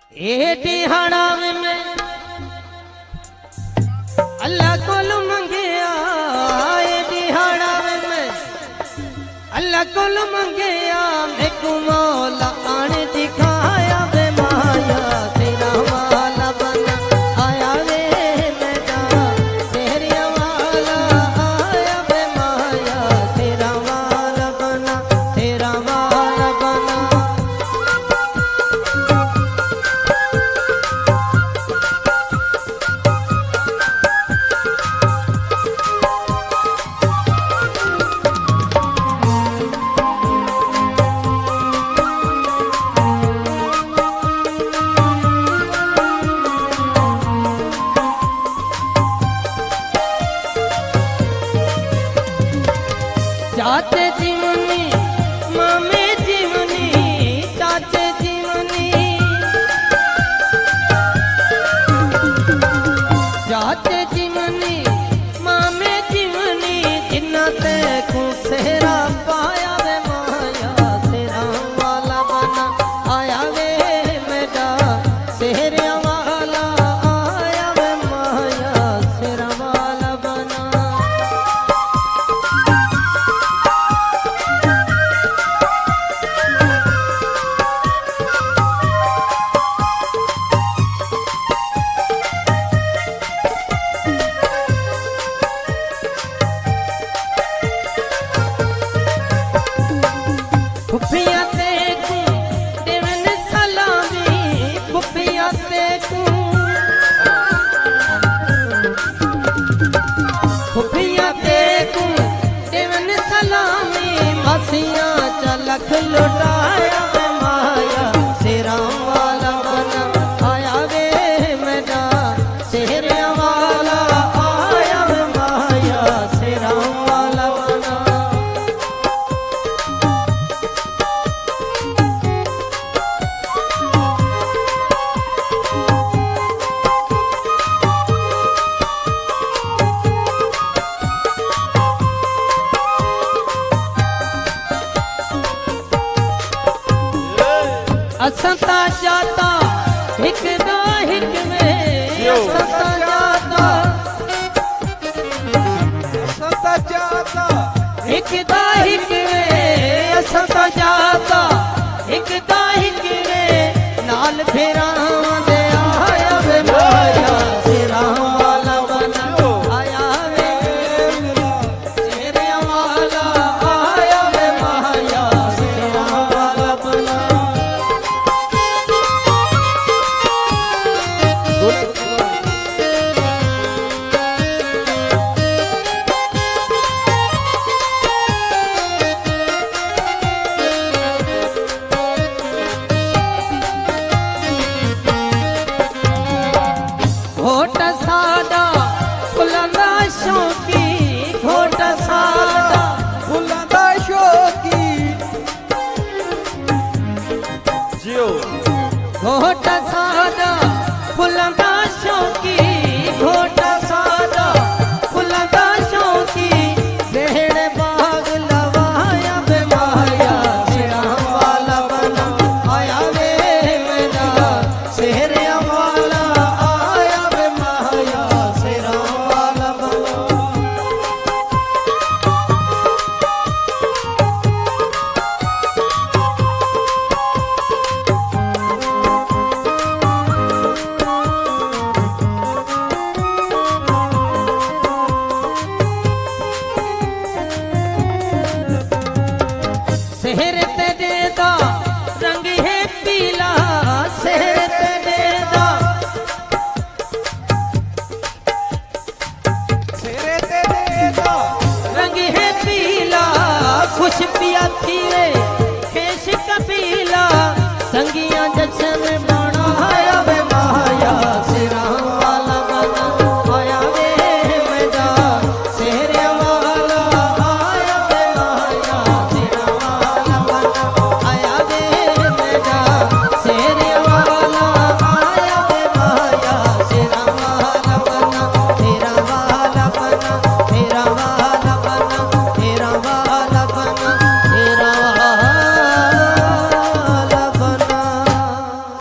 ए दिहाड़ाव में अल्लाह कोल मंगया, ए दिहाड़ाव में अल्लाह कोल मंगया, मैं को मौला आन दिखाया वे माया तेरा वाला बना आया वे मेरा तेरिया वाला आया वे माया तेरा वाला बना तेरा वाला बना। चाचे जीवनी मामे जीवनी चाचे जीवनी चाचे जीवनी मामे जीवनी जिन्ना ते को सेहरा पाया वे माया तेरा वाला बना आया वे मेरा सेहरा वाला आया वे माया तेरा वाला बना। खुफिया देखूं देवन सलामी खुफिया देखूं खुफिया देखूं देवन सलामी मसिया चलख लुटाया वे माया तेरा वाला बना आया वे मेरा तेरे वाला आया वे माया तेरा वाला बना। असता जाता हिक दा हिक में असता जाता हिक दा हिक में असता जाता हिक दा हिक में नाल फेरा दे आया वे माया तेरा वाला बना आया वे तेरे वाला आया वे माया तेरा वाला बना। घोट सादा फुलंदा शौकी घोट सादा फुलंदा शौकी जियो घोट सादा फुलंदा शौकी घोट सादा फुलंदा शौकी बेहड़ बाग लवाया वे माया तेरा वाला बना आया वे मेरा सेहरे वाला आया वे माया तेरा वाला बना। शहर ते देदा रंग है पीला शहर ते देदा सेरे ते देदा रंग है पीला खुश पिया थी रे खेश कपीला संगिया जश्न